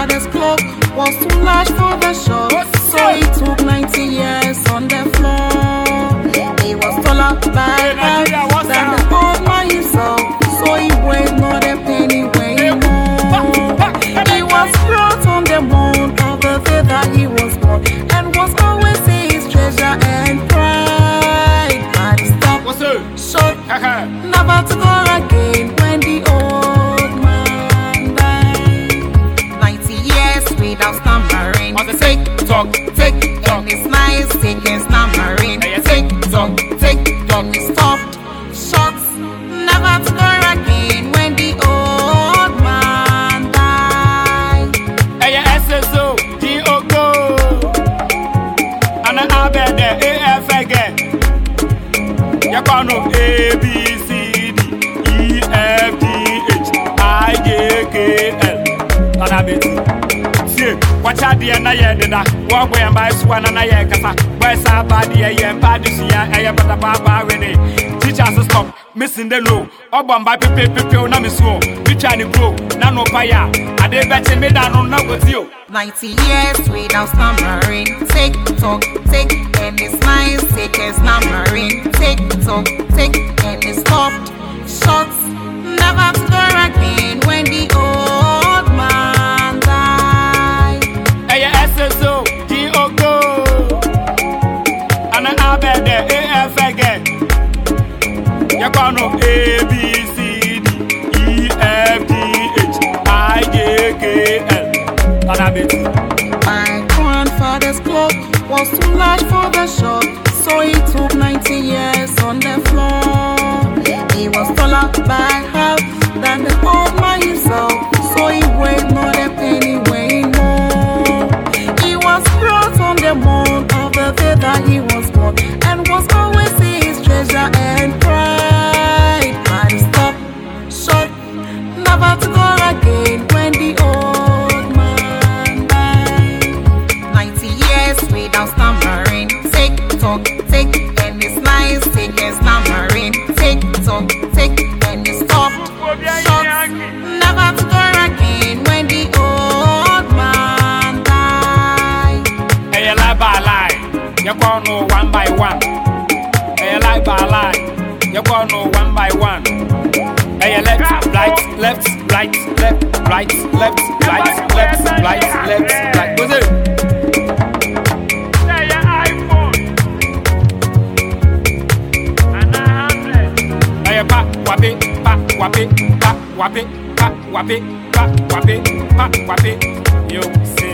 grandfather's clock was too large for the shop, so he took 90 years on the floor. He was taller by half than the old man himself, so he weighed not a penny weighing more. He was brought on the moon of the day that he was born, and was always his treasure and pride. But he stopped short, never to go again when the old man died. 90 years without stammering. Tick tock, tick tock. And it's nice taking stammering. Tick tock, tick tock. He stopped short, never to go again when the old man died. Hey, SSO, G-O-Go. And I bet the AF again. You can't know A, B, C, D, E, F, G, H, I, J, K, L. And I bet see, watch out the end of the day. Walk away and buy swan and I kasa. Boy, sa body, and body, see, I but a papa ready. Teachers stop missing the low. Obam by people, na miss you. We try to grow, no fire. I did bet me down on no with you. 90 years without stammering. Tick tock, tick, and it's nice taking stammering. Tick tock, tick, and it stopped short, never to go again when the old man died. Hey, SSO, G-O-Go. And I bet the AF again. You can't know A, B, C, D, E, F, G, H, I, J, K, L. And I bet my grandfather's clock was too large for the shop, so he took 90 years on the floor. He was taller by half than the old man himself, so he weighed not a penny weighing more. He was brought on the moon of the day that he was born, and was always his treasure and pride. But he stopped short, never to go again when the old man died. 90 years without stammering. Tick tock, tick, and it's nice taking stammering. Tick tock, tick, and it stopped short, never to go again when the old man died. hey, you lie by lie. You can't know one by one. Hey, you lie by lie. You can't know one by one. Hey, you left, right, left, right, left, right, left, right, left, right, left, right. What's it? Wapi, pa, wapi, pa, wapi, pa, wapi, pa, wapi. You say